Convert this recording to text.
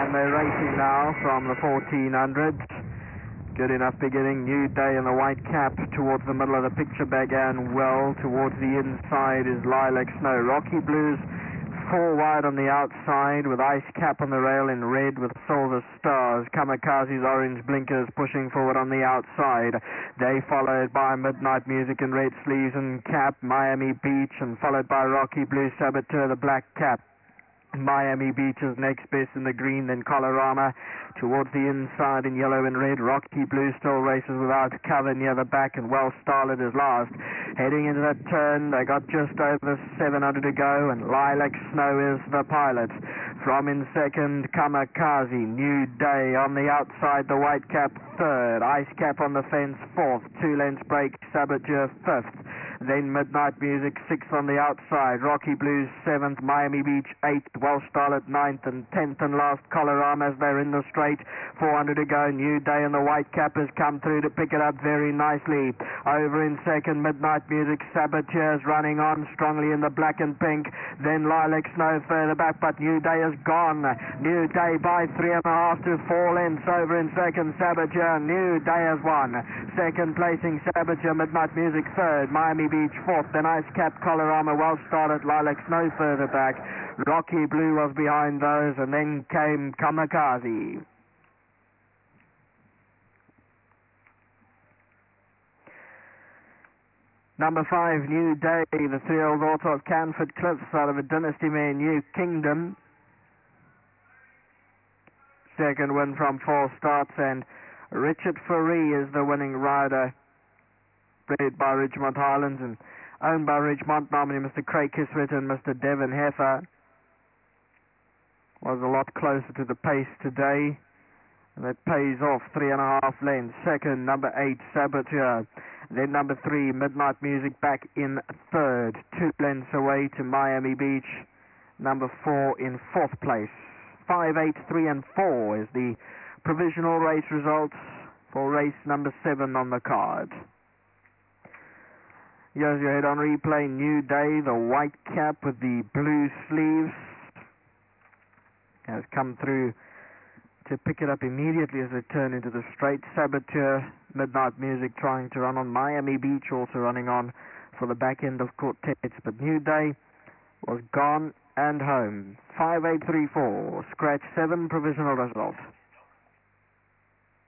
and they're racing now from the 1400s. Good enough beginning. New Day in the white cap towards the middle of the picture began well. Towards the inside is Lilac Snow. Rocky Blues 4 wide on the outside with Ice Cap on the rail in red with silver stars. Kamikaze's orange blinkers pushing forward on the outside. They followed by Midnight Music in red sleeves and cap. Miami Beach and followed by Rocky Blue Saboteur, the black cap. Miami Beach is next best in the green, then Colorama towards the inside in yellow and red. Rocky Blue still races without cover near the back, and Well Starlit is last. Heading into that turn, they got just over 700 to go, and Lilac Snow is the pilot. From in second, Kamikaze. New Day on the outside, the white cap third. Ice Cap on the fence fourth. 2 lengths break, Saboteur fifth. Then Midnight Music 6th on the outside. Rocky Blues 7th. Miami Beach 8th. Well Starlit 9th and 10th and last Colorama as they're in the straight. 400 to go. New Day and the white cap has come through to pick it up very nicely. Over in second, Midnight Music. Saboteurs running on strongly in the black and pink. Then Lilac Snow further back, but New Day is gone. New Day by 3.5 to 4 lengths over in second. Saboteur. New Day has won. Second placing Saboteur. Midnight Music third. Miami Beach fourth. Then Ice Cap, Colorama, Well Starlit, Lilac Snow further back. Rocky Blue was behind those, and then came Kamikaze. Number 5, New Day, the 3-year-old daughter of Canford Cliffs out of a Dynasty mare, New Kingdom. Second win from 4 starts, and Richard Faree is the winning rider, bred by Ridgemont Highlands and owned by Ridgemont, nominee Mr. Craig Kiswit and Mr. Devon Heffer. Was a lot closer to the pace today, and that pays off 3.5 lengths. Second, number 8, Saboteur. Then number 3, Midnight Music back in third. 2 lengths away to Miami Beach. Number 4 in 4th place. 5, 8, 3 and 4 is the provisional race results for race number 7 on the card. Here's your head on replay. New Day, the white cap with the blue sleeves, has come through to pick it up immediately as they turn into the straight. Saboteur, Midnight Music trying to run on. Miami Beach also running on for the back end of quartets, but New Day was gone and home. 5, 8, 3, 4. Scratch 7 provisional result.